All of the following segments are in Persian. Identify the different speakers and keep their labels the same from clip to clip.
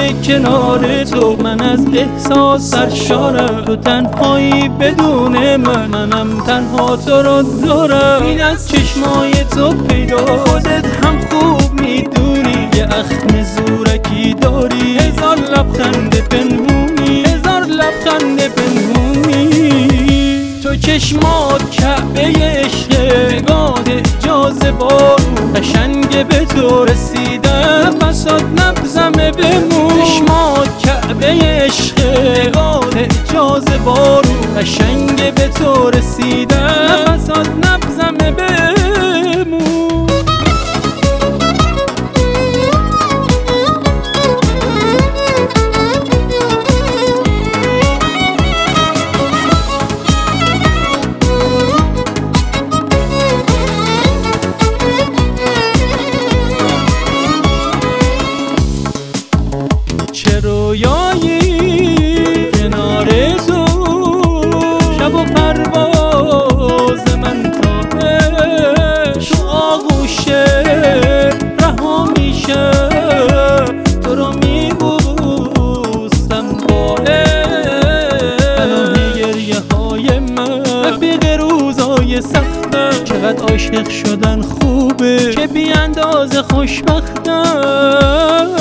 Speaker 1: چشمای کنار تو من از احساس سرشارم، تو تنهایی بدون منم تنها تو رو دارم. این از چشمای تو پیدا، خودت هم خوب میدونی یه اخم زورکی داری، هزار لبخند پنهونی، هزار لبخند پنهونی. تو چشمات کعبه عشقه، نگاه جاذبارو قشنگ به تو رسیدم، نفسات نبزمه بمون. چشمات کعبه عشقه، نگاه جاذبارو قشنگ به تو رسیدم، نفسات نبزمه بمون. چه رویایی کنار تو، شب و پرواز من تاهش تو آغوشه رها میشه، تو رو میبوستم باله پناه گریه های من، رفیق روزای سختم. چقدر عاشق شدن خوبه که بی اندازه خوشبختم.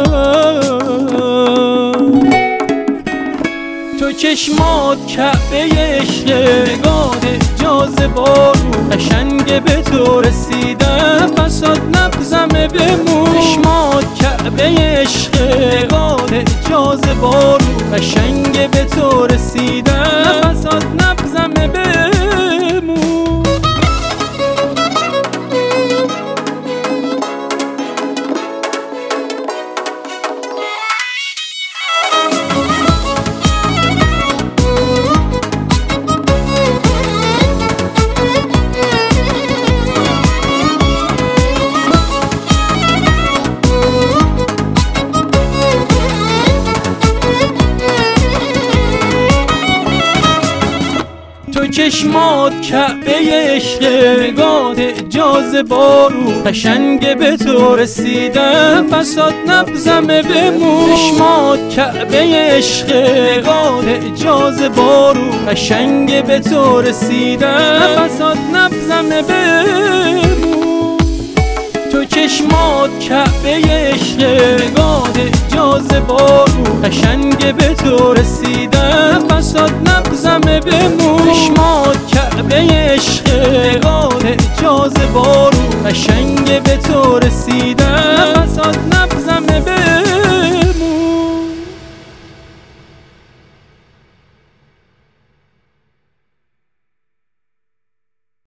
Speaker 1: تو چشمات کعبه عشقه، نگاه جاذبارو قشنگ به تو رسیدم، نفسات نبزمه بمون. چشمات کعبه عشقه، نگاه جاذبارو قشنگ به تو رسیدم، نفسات نبزمه بمون. تو چشمات کعبه عشقه، نگاه جاذبارو قشنگ به تو رسیدم، نفسات نبزمه بمون. چشمات کعبه عشقه، نگاه جاذبارو قشنگ به تو رسیدم، نفسات نبزمه بمون. تو چشمات کعبه عشقه، نگاه جاذبارو قشنگ به تو رسیدم، نفسات نبزمه بمون. چشمات کعبه عشقه، نگاه جاذبارو قشنگ به تو رسیدم.